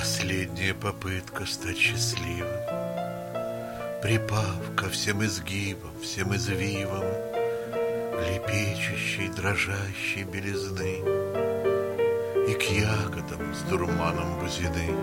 Последняя попытка стать счастливым, припав ко всем изгибам, всем извивам лепечущей, дрожащей белизны и к ягодам с дурманом бузины.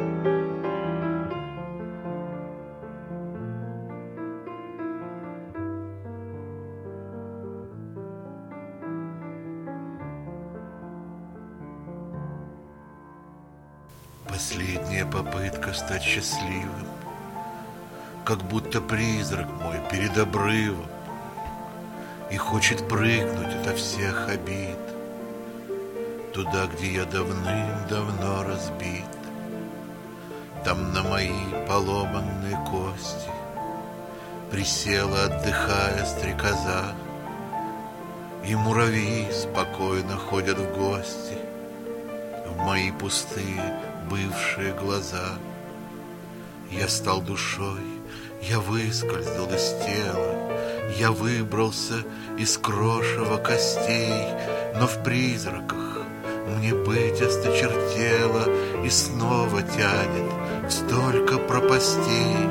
Последняя попытка стать счастливым, как будто призрак мой перед обрывом и хочет прыгнуть ото всех обид туда, где я давным-давно разбит. Там на мои поломанные кости присела, отдыхая, стрекоза, и муравьи спокойно ходят в гости в мои пустые бывшие глаза. Я стал душой, я выскользнул из тела, я выбрался из крошева костей, но в призраках мне быть осточертело и снова тянет в столько пропастей.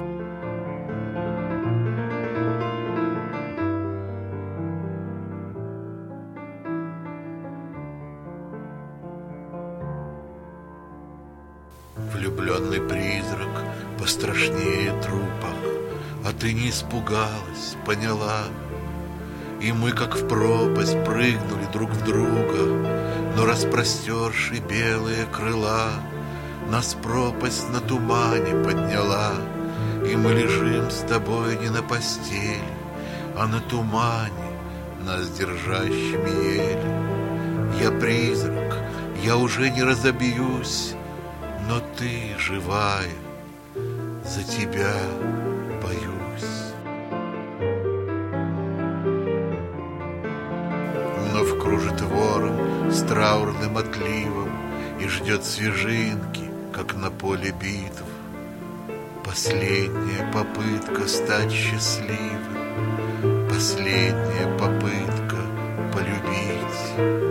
Влюбленный призрак пострашнее трупа, а ты не испугалась, поняла? И мы, как в пропасть, прыгнули друг в друга, но распростерши белые крыла, нас пропасть на тумане подняла, и мы лежим с тобой не на постели, а на тумане, нас держащими еле. Я призрак, я уже не разобьюсь, но ты живая, за тебя боюсь. Вновь кружит ворон с траурным отливом и ждет свежинки, как на поле битв. Последняя попытка стать счастливым, последняя попытка полюбить.